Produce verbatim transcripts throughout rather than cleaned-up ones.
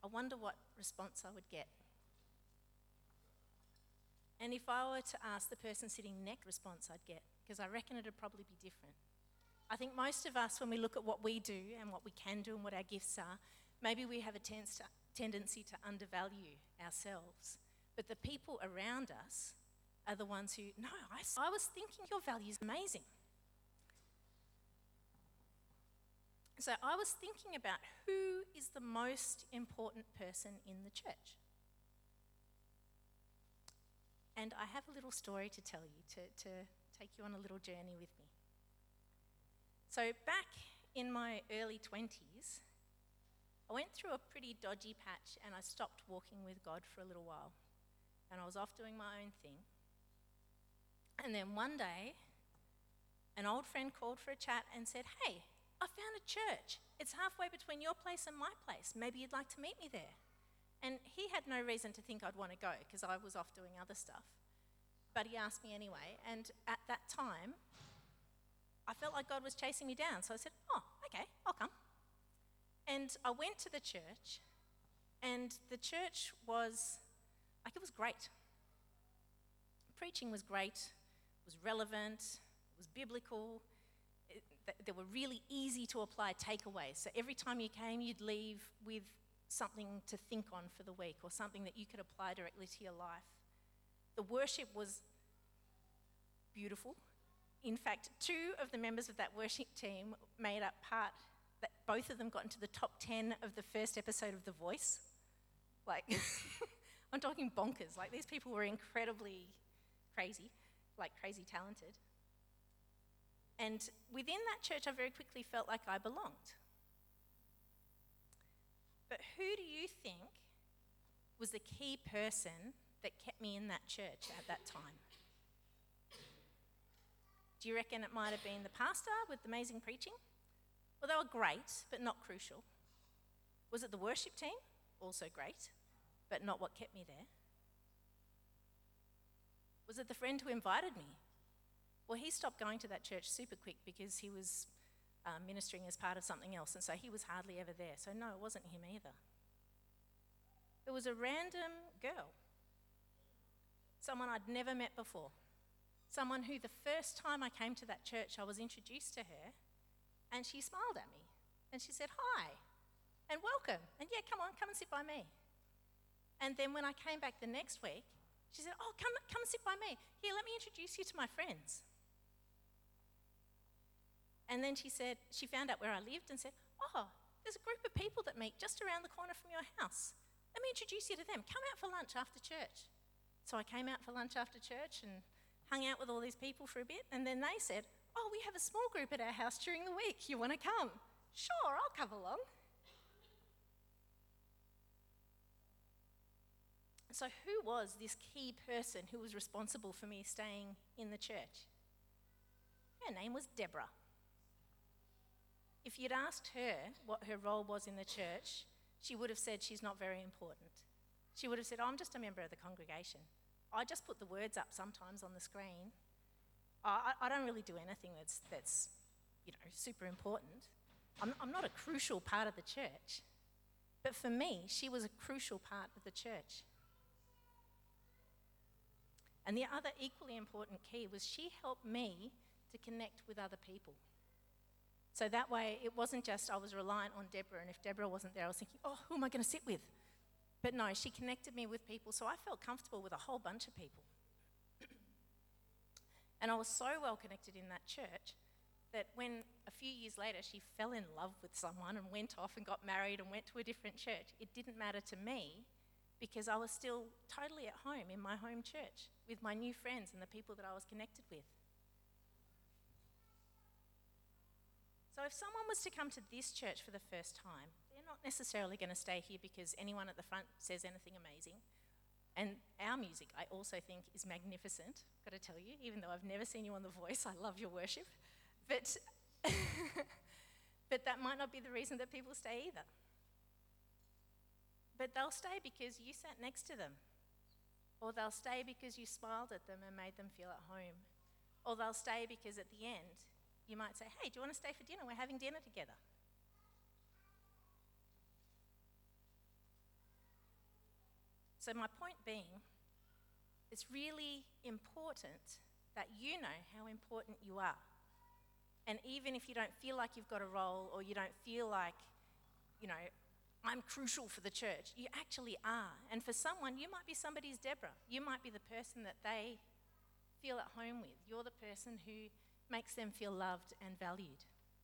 I wonder what response I would get. And if I were to ask the person sitting next, response I'd get, because I reckon it'd probably be different. I think most of us, when we look at what we do and what we can do and what our gifts are, maybe we have a tens- tendency to undervalue ourselves. But the people around us are the ones who, no, I, I was thinking your value is amazing. So I was thinking about who is the most important person in the church. And I have a little story to tell you, to, to take you on a little journey with me. So back in my early twenties, I went through a pretty dodgy patch and I stopped walking with God for a little while. And I was off doing my own thing. And then one day, an old friend called for a chat and said, hey, I found a church. It's halfway between your place and my place. Maybe you'd like to meet me there. And he had no reason to think I'd want to go because I was off doing other stuff. But he asked me anyway. And at that time, I felt like God was chasing me down. So I said, oh, okay, I'll come. And I went to the church. And the church was, like, it was great. Preaching was great. It was relevant. It was biblical. It, there were really easy to apply takeaways. So every time you came, you'd leave with something to think on for the week or something that you could apply directly to your life. The worship was beautiful. In fact, two of the members of that worship team made up part, that both of them got into the top ten of the first episode of The Voice. Like, I'm talking bonkers. Like, these people were incredibly crazy, like crazy talented. And within that church, I very quickly felt like I belonged. But who do you think was the key person that kept me in that church at that time? Do you reckon it might have been the pastor with amazing preaching? Well, they were great, but not crucial. Was it the worship team? Also great, but not what kept me there. Was it the friend who invited me? Well, he stopped going to that church super quick because he was uh, ministering as part of something else, and so he was hardly ever there. So no, it wasn't him either. It was a random girl, someone I'd never met before, someone who the first time I came to that church, I was introduced to her, and she smiled at me, and she said, hi, and welcome, and yeah, come on, come and sit by me. And then when I came back the next week, she said, oh, come, come and sit by me. Here, let me introduce you to my friends. And then she said, she found out where I lived and said, oh, there's a group of people that meet just around the corner from your house. Let me introduce you to them. Come out for lunch after church. So I came out for lunch after church and hung out with all these people for a bit. And then they said, oh, we have a small group at our house during the week. You want to come? Sure, I'll come along. So who was this key person who was responsible for me staying in the church? Her name was Deborah. If you'd asked her what her role was in the church, she would have said she's not very important. She would have said, oh, I'm just a member of the congregation. I just put the words up sometimes on the screen. I, I don't really do anything that's, that's you know, super important. I'm, I'm not a crucial part of the church. But for me, she was a crucial part of the church. And the other equally important key was she helped me to connect with other people. So that way, it wasn't just I was reliant on Deborah, and if Deborah wasn't there, I was thinking, oh, who am I going to sit with? But no, she connected me with people, so I felt comfortable with a whole bunch of people. And I was so well connected in that church that when a few years later she fell in love with someone and went off and got married and went to a different church, it didn't matter to me because I was still totally at home in my home church with my new friends and the people that I was connected with. So if someone was to come to this church for the first time, they're not necessarily going to stay here because anyone at the front says anything amazing. And our music, I also think, is magnificent, got to tell you, even though I've never seen you on The Voice, I love your worship. But, but that might not be the reason that people stay either. But they'll stay because you sat next to them. Or they'll stay because you smiled at them and made them feel at home. Or they'll stay because at the end, you might say, hey, do you want to stay for dinner? We're having dinner together. So my point being, it's really important that you know how important you are. And even if you don't feel like you've got a role, or you don't feel like, you know, I'm crucial for the church, you actually are. And for someone, you might be somebody's Deborah. You might be the person that they feel at home with. You're the person who makes them feel loved and valued.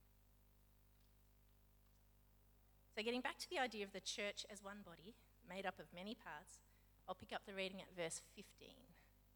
So getting back to the idea of the church as one body, made up of many parts, I'll pick up the reading at verse fifteen.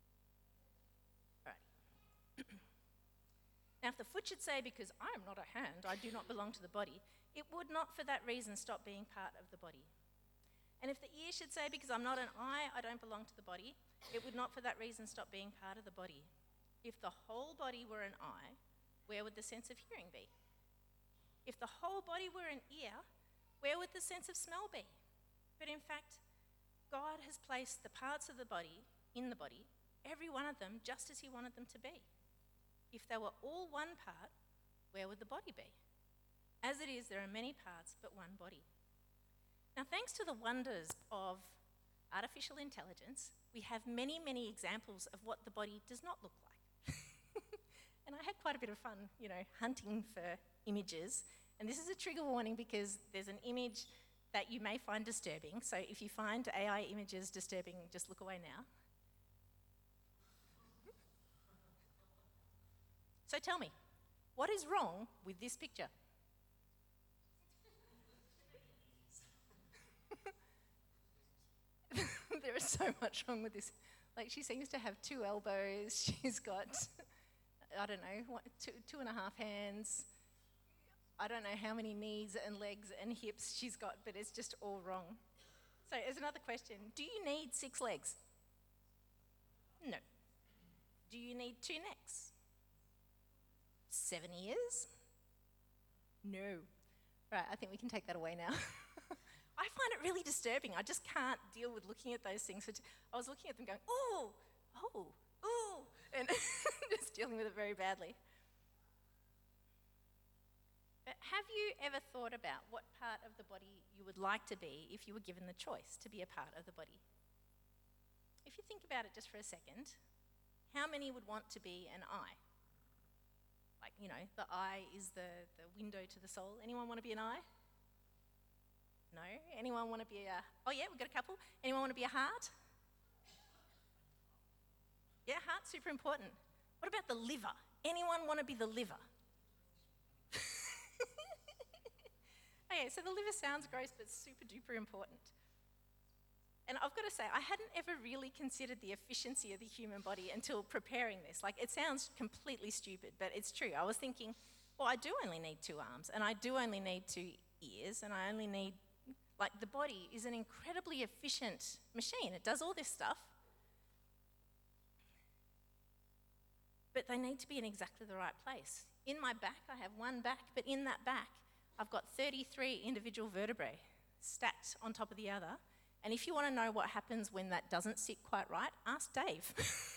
Alrighty. Now, if the foot should say, because I am not a hand, I do not belong to the body, it would not for that reason stop being part of the body. And if the ear should say, because I'm not an eye, I don't belong to the body, it would not for that reason stop being part of the body. If the whole body were an eye, where would the sense of hearing be? If the whole body were an ear, where would the sense of smell be? But in fact, God has placed the parts of the body in the body, every one of them just as he wanted them to be. If they were all one part, where would the body be? As it is, there are many parts, but one body. Now, thanks to the wonders of artificial intelligence, we have many, many examples of what the body does not look like. And I had quite a bit of fun, you know, hunting for images. And this is a trigger warning because there's an image that you may find disturbing. So if you find A I images disturbing, just look away now. So tell me, what is wrong with this picture? There is so much wrong with this. Like, she seems to have two elbows. She's got, I don't know, what, two, two and a half hands. I don't know how many knees and legs and hips she's got, but it's just all wrong. So as another question, do you need six legs? No. Do you need two necks? Seven ears? No. Right, I think we can take that away now. I find it really disturbing. I just can't deal with looking at those things. I was looking at them going, oh, oh, oh, and just dealing with it very badly. But have you ever thought about what part of the body you would like to be if you were given the choice to be a part of the body? If you think about it just for a second, how many would want to be an eye? Like, you know, the eye is the, the window to the soul. Anyone want to be an eye? No? Anyone want to be a... Oh, yeah, we've got a couple. Anyone want to be a heart? Yeah, heart's super important. What about the liver? Anyone want to be the liver? Okay, so the liver sounds gross, but super duper important. And I've got to say, I hadn't ever really considered the efficiency of the human body until preparing this. Like, it sounds completely stupid, but it's true. I was thinking, well, I do only need two arms, and I do only need two ears, and I only need, like, the body is an incredibly efficient machine. It does all this stuff. But they need to be in exactly the right place. In my back, I have one back, but in that back, I've got thirty-three individual vertebrae stacked on top of the other. And if you want to know what happens when that doesn't sit quite right, ask Dave.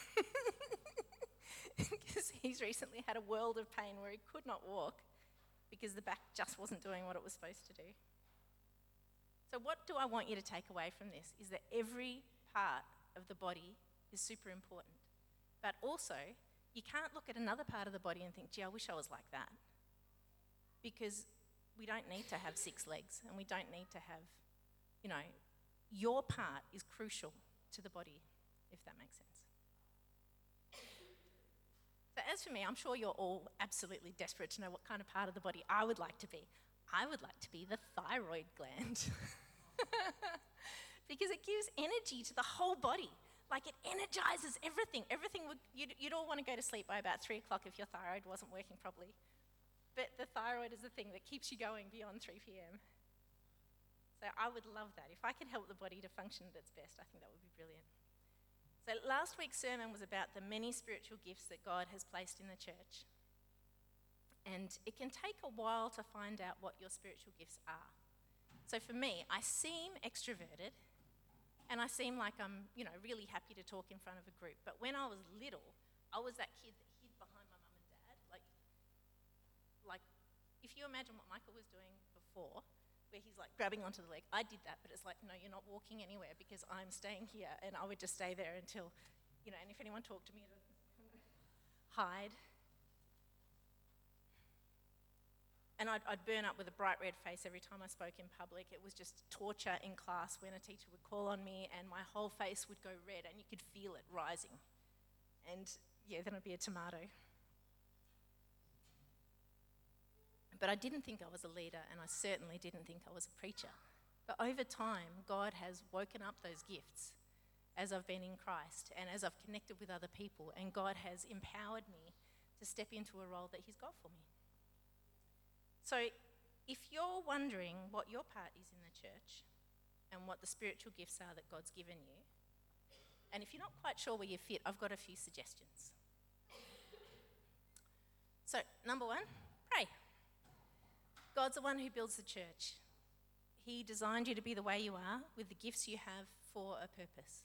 Because he's recently had a world of pain where he could not walk because the back just wasn't doing what it was supposed to do. So what do I want you to take away from this is that every part of the body is super important. But also, you can't look at another part of the body and think, gee, I wish I was like that. Because we don't need to have six legs, and we don't need to have, you know, your part is crucial to the body, if that makes sense. So as for me, I'm sure you're all absolutely desperate to know what kind of part of the body I would like to be. I would like to be the thyroid gland. Because it gives energy to the whole body. Like, it energizes everything. Everything would, you'd, you'd all want to go to sleep by about three o'clock if your thyroid wasn't working properly. But the thyroid is the thing that keeps you going beyond three p.m. So I would love that. If I could help the body to function at its best, I think that would be brilliant. So last week's sermon was about the many spiritual gifts that God has placed in the church. And it can take a while to find out what your spiritual gifts are. So for me, I seem extroverted, and I seem like I'm, you know, really happy to talk in front of a group. But when I was little, I was that kid that hid behind my mum and dad. Like, like if you imagine what Michael was doing before, where he's like grabbing onto the leg. I did that, but it's like, no, you're not walking anywhere because I'm staying here, and I would just stay there until, you know, and if anyone talked to me, I'd hide. And I'd, I'd burn up with a bright red face every time I spoke in public. It was just torture in class when a teacher would call on me and my whole face would go red and you could feel it rising. And yeah, then I'd be a tomato. But I didn't think I was a leader, and I certainly didn't think I was a preacher. But over time, God has woken up those gifts as I've been in Christ and as I've connected with other people, and God has empowered me to step into a role that he's got for me. So if you're wondering what your part is in the church and what the spiritual gifts are that God's given you, and if you're not quite sure where you fit, I've got a few suggestions. So, number one, pray. God's the one who builds the church. He designed you to be the way you are with the gifts you have for a purpose.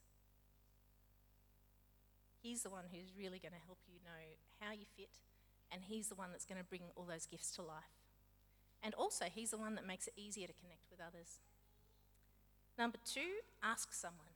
He's the one who's really going to help you know how you fit, and he's the one that's going to bring all those gifts to life. And also, he's the one that makes it easier to connect with others. Number two, ask someone.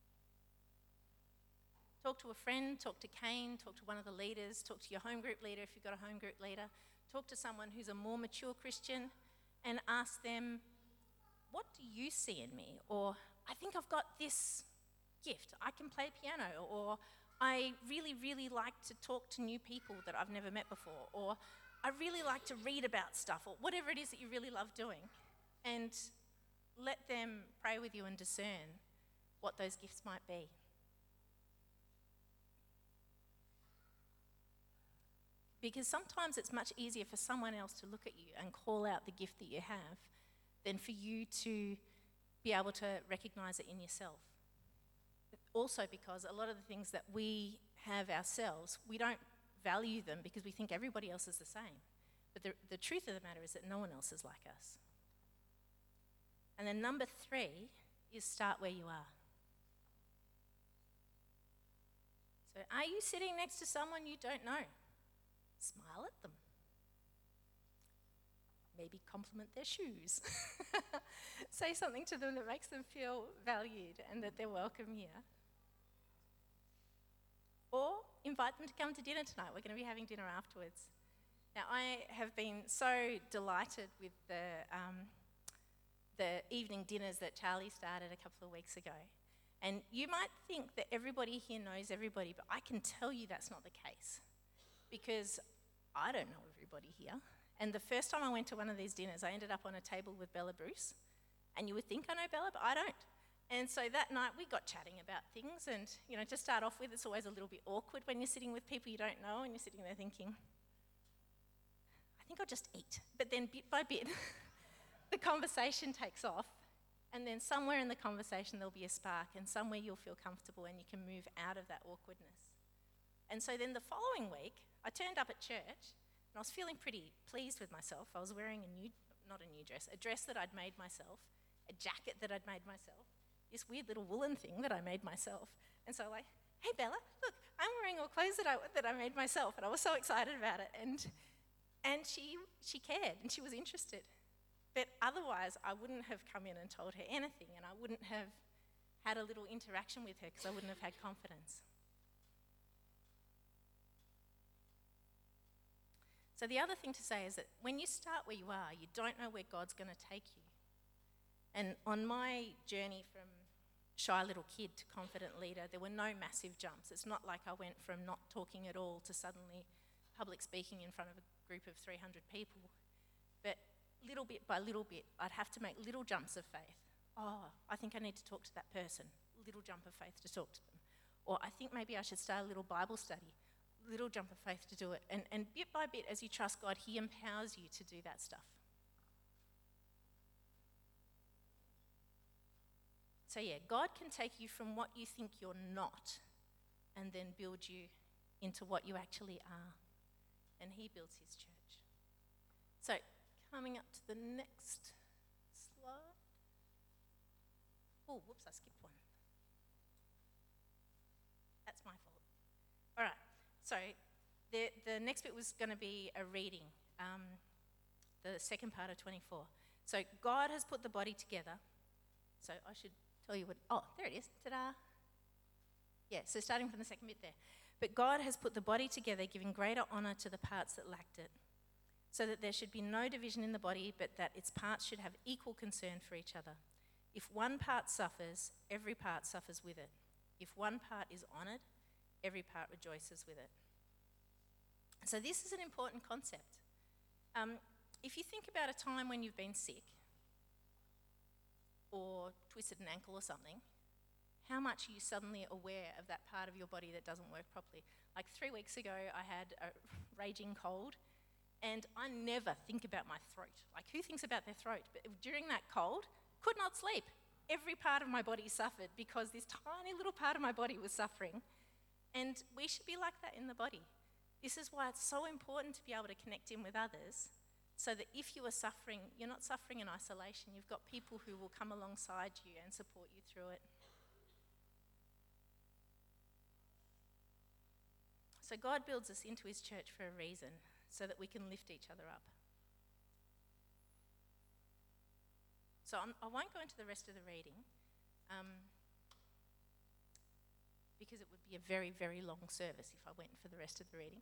Talk to a friend, talk to Kane, talk to one of the leaders, talk to your home group leader if you've got a home group leader. Talk to someone who's a more mature Christian and ask them, what do you see in me? Or, I think I've got this gift. I can play piano. Or, I really, really like to talk to new people that I've never met before. Or, I really like to read about stuff. Or whatever it is that you really love doing. And let them pray with you and discern what those gifts might be. Because sometimes it's much easier for someone else to look at you and call out the gift that you have than for you to be able to recognise it in yourself. Also because a lot of the things that we have ourselves, we don't value them because we think everybody else is the same. But the, the truth of the matter is that no one else is like us. And then number three is start where you are. So are you sitting next to someone you don't know? Smile at them. Maybe compliment their shoes. Say something to them that makes them feel valued and that they're welcome here. Or invite them to come to dinner tonight. We're going to be having dinner afterwards. Now, I have been so delighted with the, um, the evening dinners that Charlie started a couple of weeks ago. And you might think that everybody here knows everybody, but I can tell you that's not the case. Because I don't know everybody here. And the first time I went to one of these dinners, I ended up on a table with Bella Bruce. And you would think I know Bella, but I don't. And so that night we got chatting about things. And, you know, to start off with, it's always a little bit awkward when you're sitting with people you don't know and you're sitting there thinking, I think I'll just eat. But then bit by bit, the conversation takes off. And then somewhere in the conversation there'll be a spark, and somewhere you'll feel comfortable and you can move out of that awkwardness. And so then the following week, I turned up at church and I was feeling pretty pleased with myself. I was wearing a new, not a new dress, a dress that I'd made myself, a jacket that I'd made myself, this weird little woolen thing that I made myself. And so like, hey Bella, look, I'm wearing all clothes that I, that I made myself. And I was so excited about it. And, and she, she cared and she was interested. But otherwise, I wouldn't have come in and told her anything, and I wouldn't have had a little interaction with her because I wouldn't have had confidence. So the other thing to say is that when you start where you are, you don't know where God's going to take you. And on my journey from shy little kid to confident leader, there were no massive jumps. It's not like I went from not talking at all to suddenly public speaking in front of a group of three hundred people. But little bit by little bit, I'd have to make little jumps of faith. Oh, I think I need to talk to that person. Little jump of faith to talk to them. Or I think maybe I should start a little Bible study. Little jump of faith to do it. And, and bit by bit, as you trust God, he empowers you to do that stuff. So yeah, God can take you from what you think you're not and then build you into what you actually are. And he builds his church. So, coming up to the next slide. Oh, whoops, I skipped one. That's my fault. All right, so the, the next bit was going to be a reading, um, the second part of twenty-four. So God has put the body together. So I should tell you what, oh, there it is, ta-da. Yeah, so starting from the second bit there. But God has put the body together, giving greater honour to the parts that lacked it, so that there should be no division in the body, but that its parts should have equal concern for each other. If one part suffers, every part suffers with it. If one part is honoured, every part rejoices with it. So this is an important concept. Um, if you think about a time when you've been sick or twisted an ankle or something, how much are you suddenly aware of that part of your body that doesn't work properly? Like three weeks ago, I had a raging cold, and I never think about my throat. Like, who thinks about their throat? But during that cold, could not sleep. Every part of my body suffered because this tiny little part of my body was suffering. And we should be like that in the body. This is why it's so important to be able to connect in with others, so that if you are suffering, you're not suffering in isolation. You've got people who will come alongside you and support you through it. So God builds us into his church for a reason, so that we can lift each other up. So I'm, I won't go into the rest of the reading, um, because it would be a very, very long service if I went for the rest of the reading.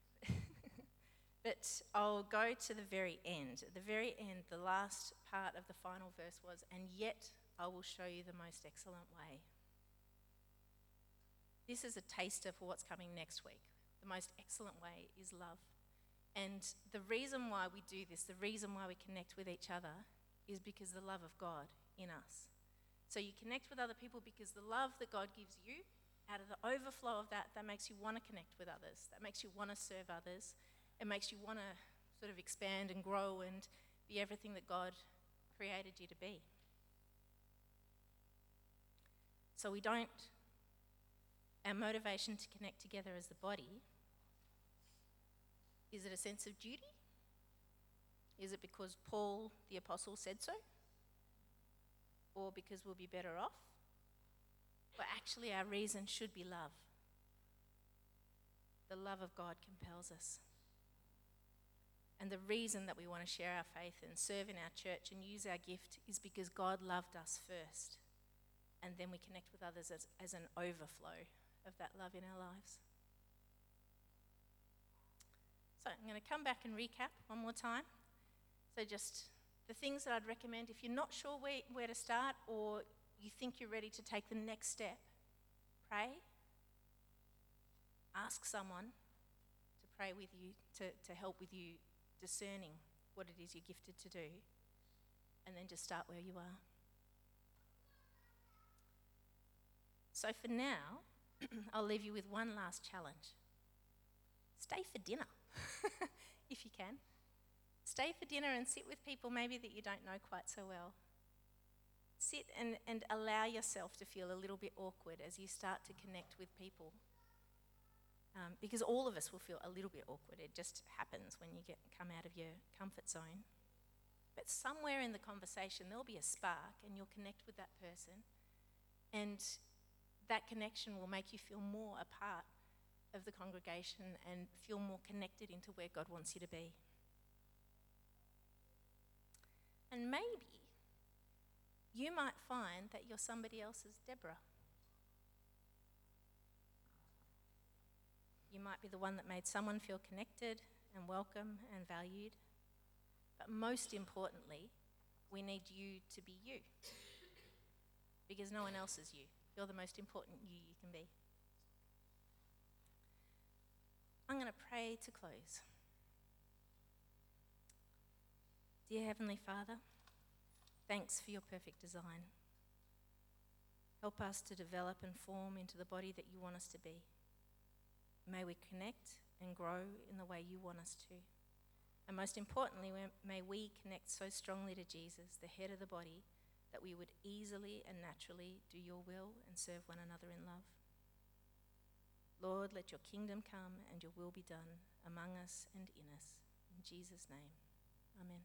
But I'll go to the very end. At the very end, the last part of the final verse was, "And yet I will show you the most excellent way." This is a taster for what's coming next week. The most excellent way is love. And the reason why we do this, the reason why we connect with each other, is because the love of God in us. So you connect with other people because the love that God gives you, out of the overflow of that, that makes you want to connect with others. That makes you want to serve others. It makes you want to sort of expand and grow and be everything that God created you to be. So we don't, our motivation to connect together as the body, is it a sense of duty? Is it because Paul the apostle said so? Or because we'll be better off? But actually our reason should be love. The love of God compels us. And the reason that we want to share our faith and serve in our church and use our gift is because God loved us first. And then we connect with others as, as an overflow of that love in our lives. So I'm going to come back and recap one more time. So just the things that I'd recommend, if you're not sure where, where to start, or you think you're ready to take the next step, pray. Ask someone to pray with you, to, to help with you discerning what it is you're gifted to do, and then just start where you are. So for now, I'll leave you with one last challenge. Stay for dinner, if you can. Stay for dinner and sit with people maybe that you don't know quite so well. Sit and, and allow yourself to feel a little bit awkward as you start to connect with people. Um, because all of us will feel a little bit awkward. It just happens when you get come out of your comfort zone. But somewhere in the conversation, there'll be a spark and you'll connect with that person. And that connection will make you feel more a part of the congregation and feel more connected into where God wants you to be. And maybe you might find that you're somebody else's Deborah. You might be the one that made someone feel connected and welcome and valued. But most importantly, we need you to be you. Because no one else is you. You're the most important you you can be. I'm going to pray to close. Dear Heavenly Father, thanks for your perfect design. Help us to develop and form into the body that you want us to be. May we connect and grow in the way you want us to. And most importantly, may we connect so strongly to Jesus, the head of the body, that we would easily and naturally do your will and serve one another in love. Lord, let your kingdom come and your will be done among us and in us. In Jesus' name, amen.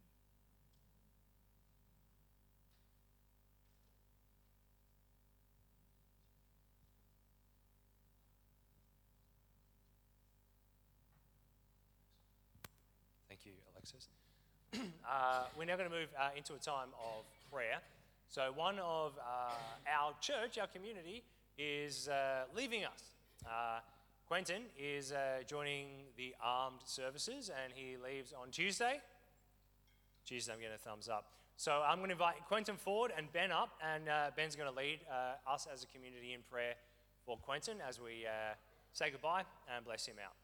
Thank you, Alexis. uh, we're now going to move uh, into a time of prayer. So one of uh, our church, our community, is uh, leaving us. Uh, Quentin is uh, joining the armed services, and he leaves on Tuesday. Tuesday, I'm getting a thumbs up. So I'm going to invite Quentin forward and Ben up, and uh, Ben's going to lead uh, us as a community in prayer for Quentin as we uh, say goodbye and bless him out.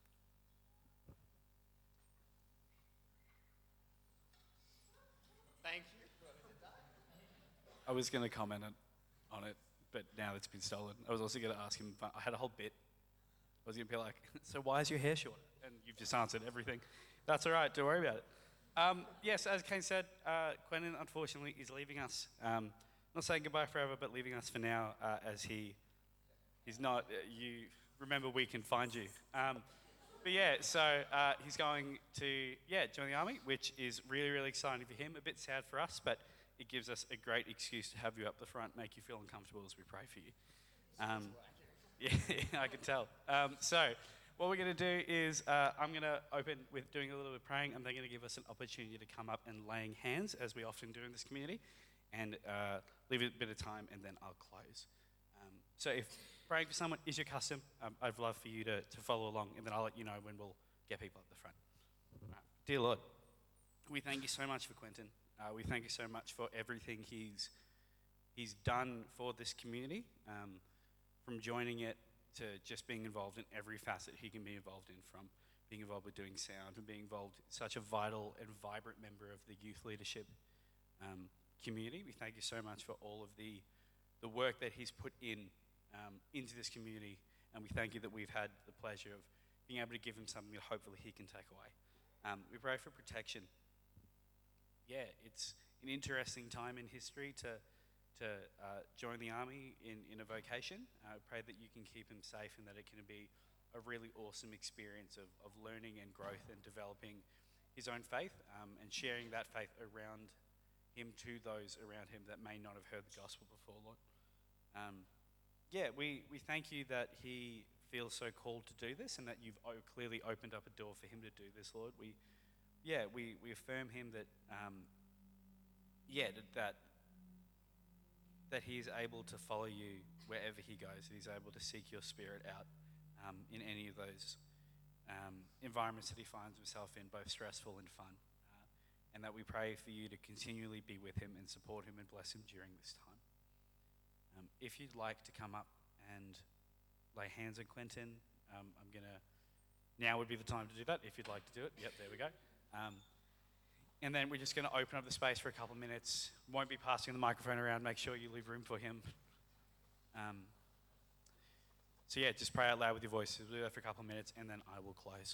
Thank you. I was going to comment on it, but now it's been stolen. I was also going to ask him, I had a whole bit. I was going to be like, so why is your hair short? And you've just answered everything. That's all right, don't worry about it. Um, yes, as Kane said, uh, Quentin unfortunately is leaving us. Um, not saying goodbye forever, but leaving us for now uh, as he is not, uh, you remember we can find you. Um, but yeah, so uh, he's going to, yeah, join the army, which is really, really exciting for him. A bit sad for us, but it gives us a great excuse to have you up the front, make you feel uncomfortable as we pray for you. Um, yeah, I can tell. Um, so what we're going to do is uh, I'm going to open with doing a little bit of praying, and they're going to give us an opportunity to come up and laying hands, as we often do in this community, and uh, leave it a bit of time, and then I'll close. Um, so if praying for someone is your custom, um, I'd love for you to, to follow along, and then I'll let you know when we'll get people up the front. Right. Dear Lord, we thank you so much for Quentin. Uh, we thank you so much for everything he's he's done for this community, um, from joining it to just being involved in every facet he can be involved in, from being involved with doing sound and being involved such a vital and vibrant member of the youth leadership um, community. We thank you so much for all of the the work that he's put in um, into this community, and we thank you that we've had the pleasure of being able to give him something that hopefully he can take away. Um, we pray for protection. Yeah, it's an interesting time in history to to uh, join the army in, in a vocation. I uh, pray that you can keep him safe and that it can be a really awesome experience of, of learning and growth and developing his own faith um, and sharing that faith around him to those around him that may not have heard the gospel before, Lord. Um, yeah, we, we thank you that he feels so called to do this and that you've o- clearly opened up a door for him to do this, Lord. We, yeah, we, we affirm him that, um, yeah, that, that that he is able to follow you wherever he goes, that he's able to seek your spirit out um, in any of those um, environments that he finds himself in, both stressful and fun. Uh, and that we pray for you to continually be with him and support him and bless him during this time. Um, if you'd like to come up and lay hands on Quentin, um, I'm going to, now would be the time to do that, if you'd like to do it. Yep, there we go. Um, And then we're just going to open up the space for a couple of minutes. Won't be passing the microphone around. Make sure you leave room for him. Um, so yeah, just pray out loud with your voice. We'll do that for a couple of minutes, and then I will close.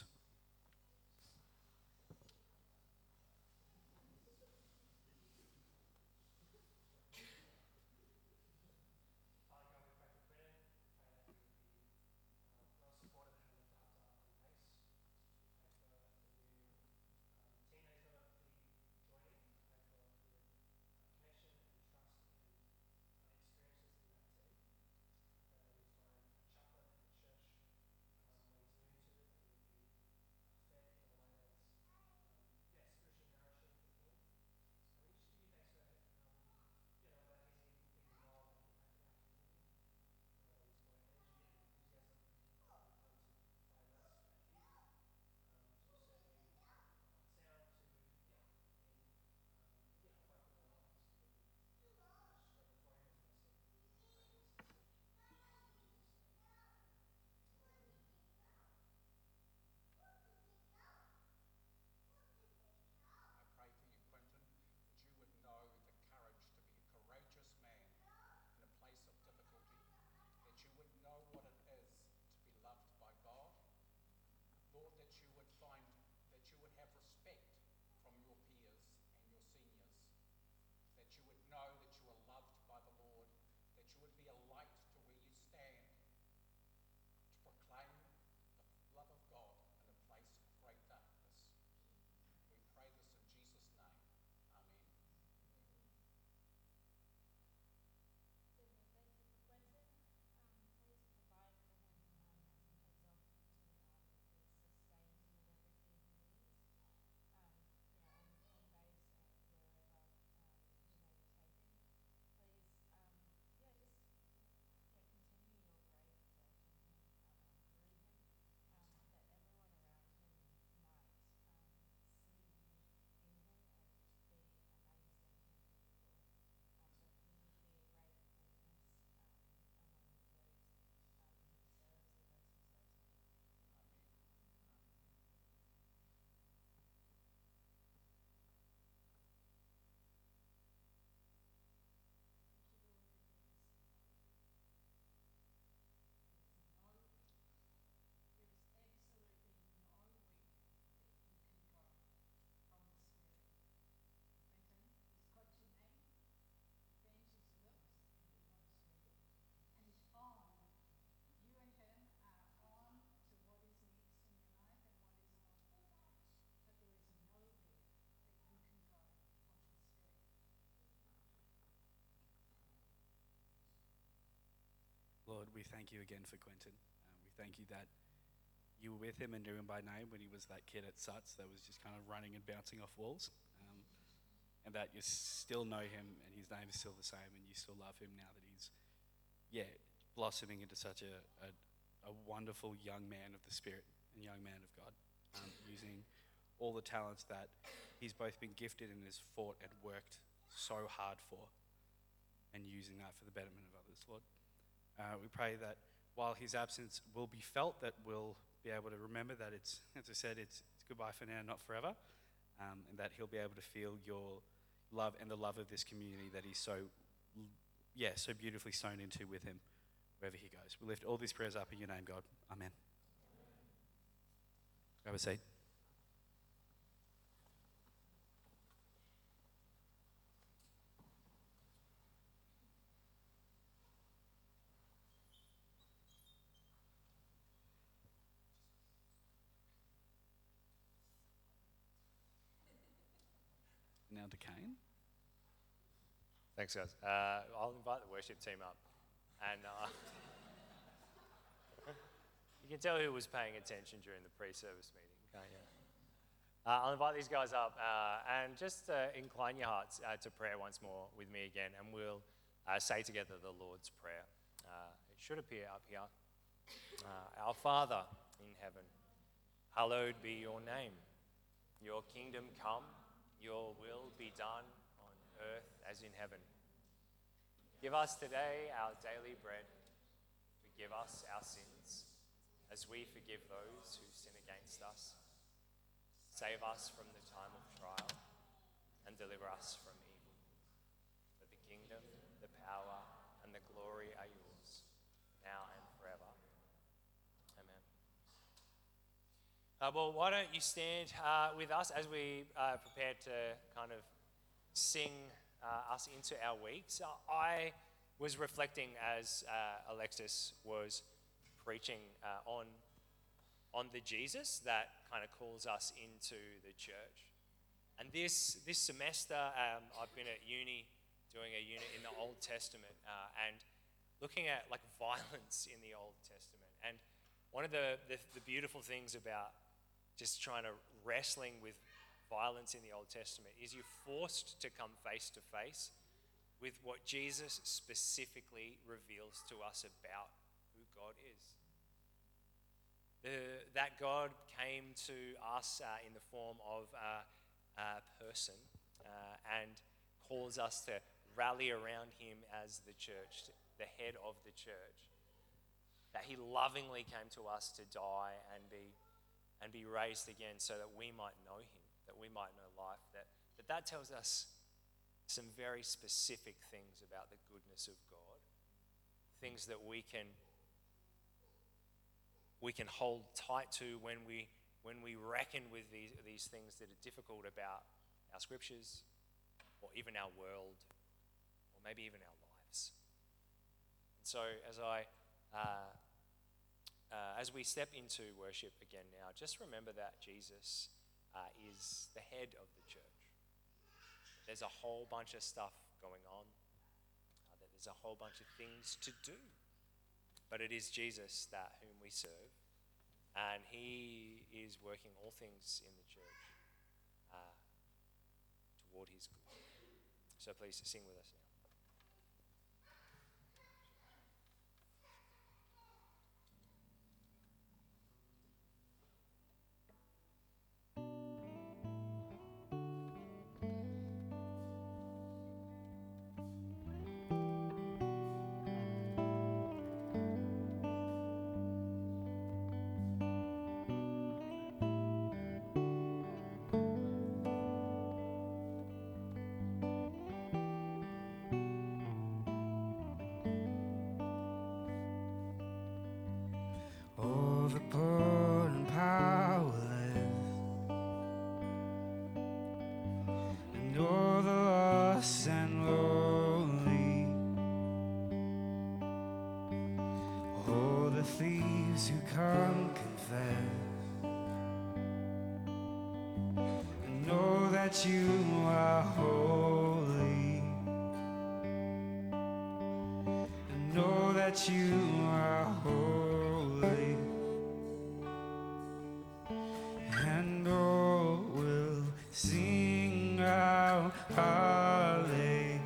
we thank you again for Quentin. Uh, we thank you that you were with him and knew him by name when he was that kid at Suts that was just kind of running and bouncing off walls. Um, and that you still know him and his name is still the same and you still love him now that he's, yeah, blossoming into such a, a, a wonderful young man of the Spirit and young man of God, um, using all the talents that he's both been gifted and has fought and worked so hard for, and using that for the betterment of others, Lord. Uh, we pray that while his absence will be felt, that we'll be able to remember that it's, as I said, it's, it's goodbye for now, not forever, um, and that he'll be able to feel your love and the love of this community that he's so, yeah, so beautifully sown into with him wherever he goes. We lift all these prayers up in your name, God. Amen. Grab a seat. Now to Kane. Thanks, guys. Uh, I'll invite the worship team up. And uh, you can tell who was paying attention during the pre-service meeting, can't you? Uh, I'll invite these guys up uh, and just uh, incline your hearts uh, to prayer once more with me again, and we'll uh, say together the Lord's Prayer. Uh, it should appear up here. Uh, Our Father in heaven, hallowed be your name. Your kingdom come, your will be done on earth as in heaven. Give us today our daily bread. Forgive us our sins, as we forgive those who sin against us. Save us from the time of trial, and deliver us from evil. For the kingdom, the power, and the glory are yours, now and forever. Amen. Uh, well, why don't you stand uh, with us as we uh, prepare to kind of sing uh, us into our weeks. Uh, I was reflecting as uh, Alexis was preaching uh, on, on the Jesus that kind of calls us into the church. And this, this semester, um, I've been at uni doing a unit in the Old Testament uh, and looking at like violence in the Old Testament. And one of the, the, the beautiful things about just trying to wrestling with violence in the Old Testament is you're forced to come face to face with what Jesus specifically reveals to us about who God is. The, that God came to us uh, in the form of uh, a person uh, and calls us to rally around him as the church, the head of the church. That he lovingly came to us to die and be and be raised again so that we might know him, that we might know life. That that, that tells us some very specific things about the goodness of God, things that we can we can hold tight to when we when we reckon with these, these things that are difficult about our scriptures, or even our world, or maybe even our lives. And so as I uh, uh, as we step into worship again now, just remember that Jesus uh, is the head of the church. There's a whole bunch of stuff going on. Uh, that there's a whole bunch of things to do. But it is Jesus that whom we serve, and he is working all things in the church uh, toward his good. So please sing with us now. All the poor and powerless, and all the lost and lonely, all the thieves who come confess, and know that you are holy, and know that you are are holy, and all will sing out hallelujah,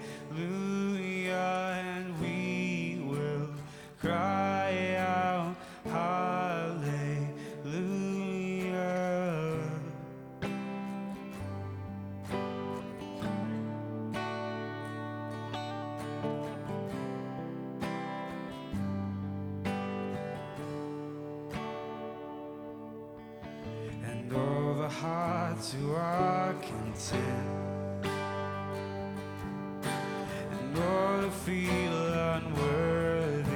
and we will cry out hallelujah. And all the hearts who are content, and all who feel unworthy,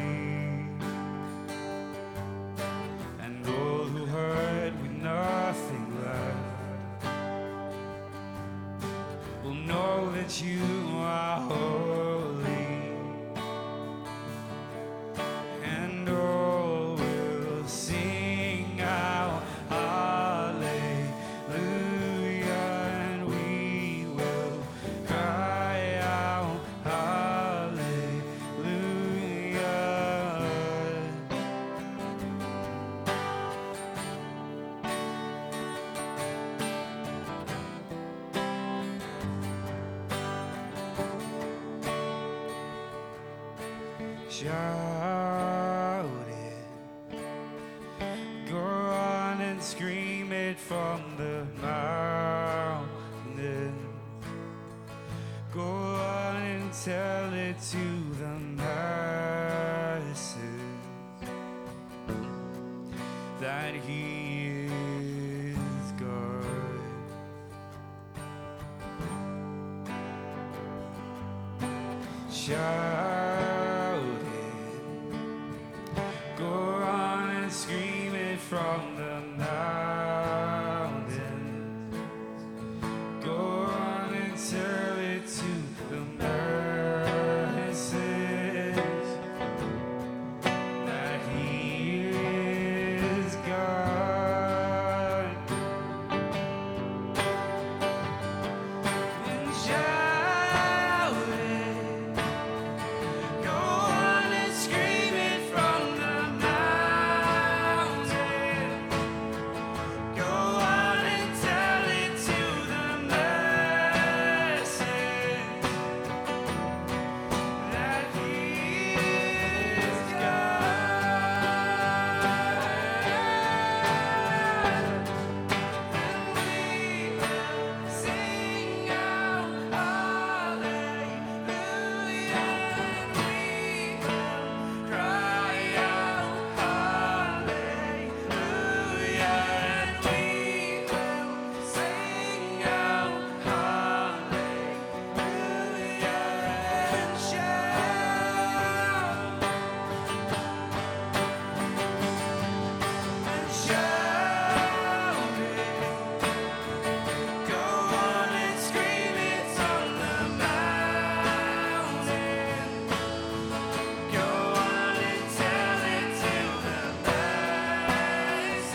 and all who hurt with nothing left, will know that you are holy, and all will sing out hallelujah, and we will cry out hallelujah. Shout it, go on and scream it from the mountain. Go on and tell it to the masses that He is God. Shout it, go on and scream it from the mountains. Go on and tell it to the masses that He is God. And shout it, go on and scream it from the mountain. Go on and tell it to the masses that He is God. And we will sing out hallelujah, and we will cry out hallelujah, and we will sing out hallelujah, and shout, and shout it. Go on and scream it from the mountain. Go on and tell it to the masses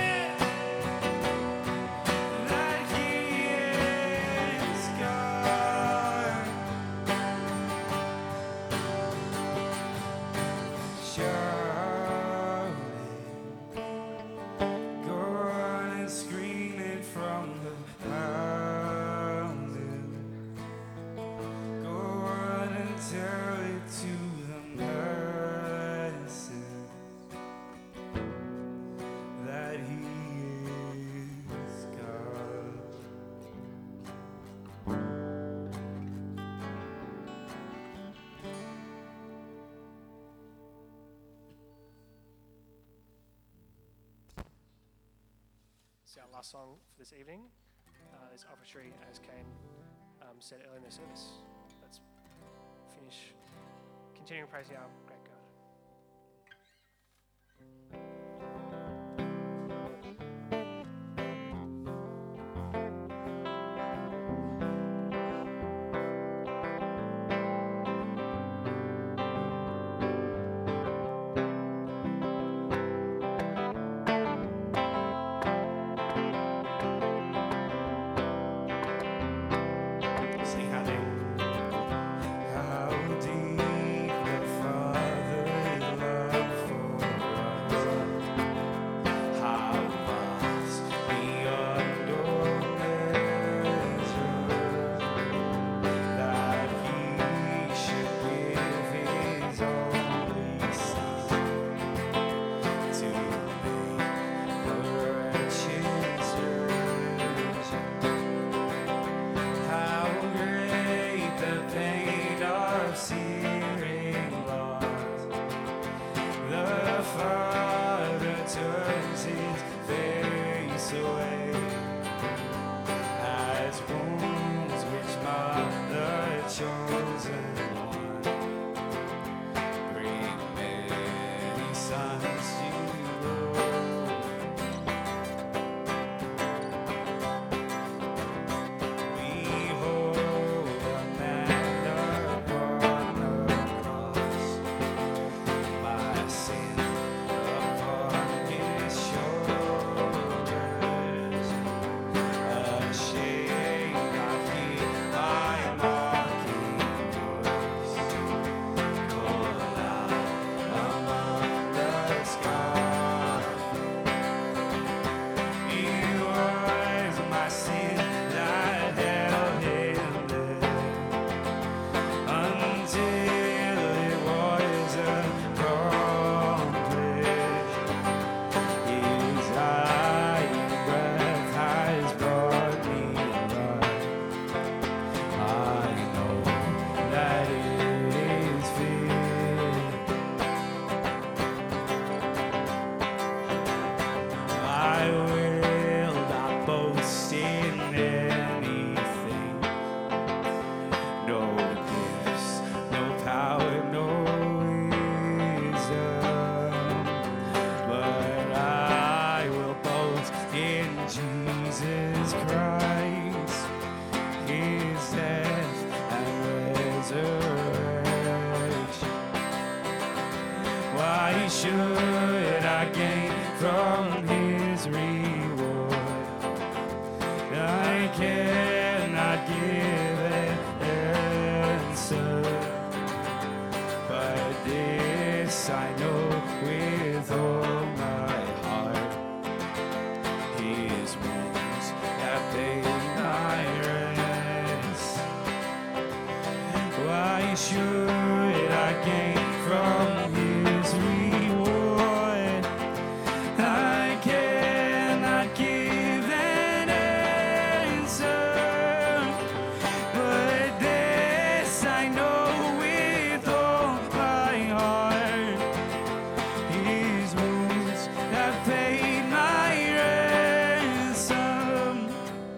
that He is God. Shout it, go on and scream it from the mountain. Go on and tell it to the masses that He is God. It's our last song for this evening. Uh, this offertory, as Kane um, said earlier in the service. Let's finish continuing praising our great God. Sing how deep, how deep the Father should I gain from his reward? I cannot give an answer, but this I know with all my heart: his wounds have paid my rest. Why should I gain from his reward? I cannot give an answer, but this I know with all my heart: his wounds have paid my ransom.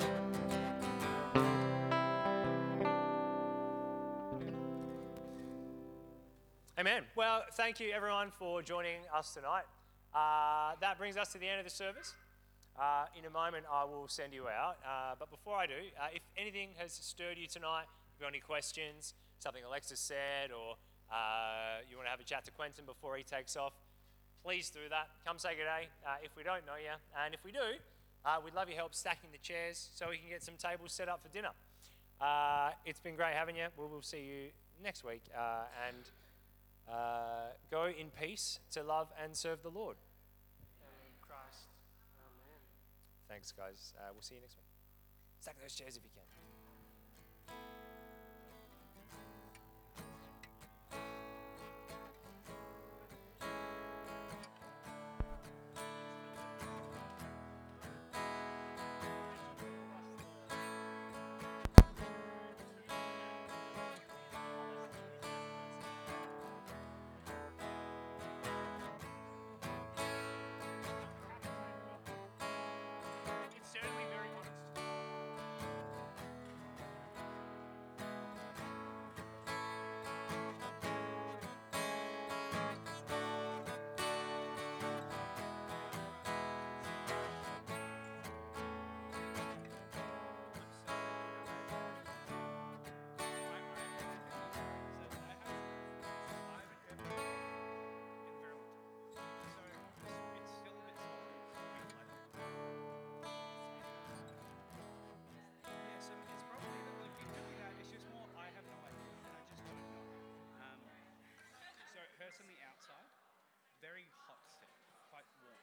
Amen. Well, thank you everyone for joining us tonight. Uh, that brings us to the end of the service. Uh, in a moment, I will send you out. Uh, but before I do, uh, if anything has stirred you tonight, if you've got any questions, something Alexis said, or uh, you want to have a chat to Quentin before he takes off, please do that. Come say good day uh, if we don't know you. And if we do, uh, we'd love your help stacking the chairs so we can get some tables set up for dinner. Uh, it's been great having you. We will see you next week. Uh, and uh, go in peace to love and serve the Lord. In Christ. Amen. Thanks, guys. Uh, we'll see you next week. Stack those chairs if you can. It's certainly very honest. Yes, um, it's probably that, look, it could be that. It's just more, I have no idea. I just don't know. Um, so it hurts on the outside, very hot still, quite warm.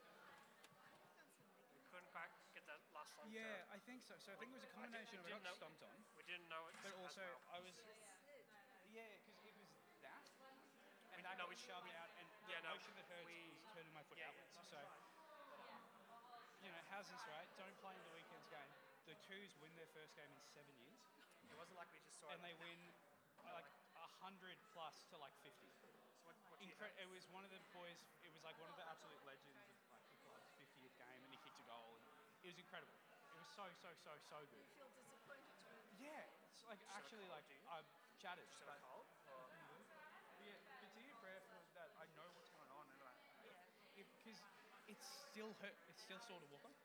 We couldn't quite get that last one. to- Yeah, I think so. So I think it was a I didn't- combination of we I didn't got know- stomped on, We didn't know it. but as also well. I was, yeah, because it was that, and I no, got we- shoved out, and Yeah, the no, motion that hurts we- was turning my foot yeah, yeah. outwards. So, you know, how's this, right? Don't play in the weekend's game. The Cougs win their first game in seven years, It wasn't like we just saw and it. they win uh, like a hundred plus to like fifty. So what, what do you Incre- it was one of the boys. It was like one of the absolute legends of like the club's fiftieth game, and he kicked a goal. And it was incredible. It was so so so so good. Feel disappointed. Yeah, it's like actually like I'm shattered. so But, cold? Or- yeah, but to your prayer for that, I know what's going on, and like, because it's still hurt. It's still sort of walking.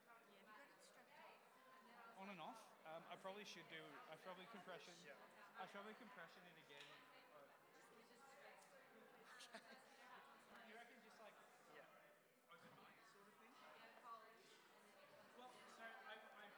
On and off. Um, I probably should do. I probably compression. I probably compression it again.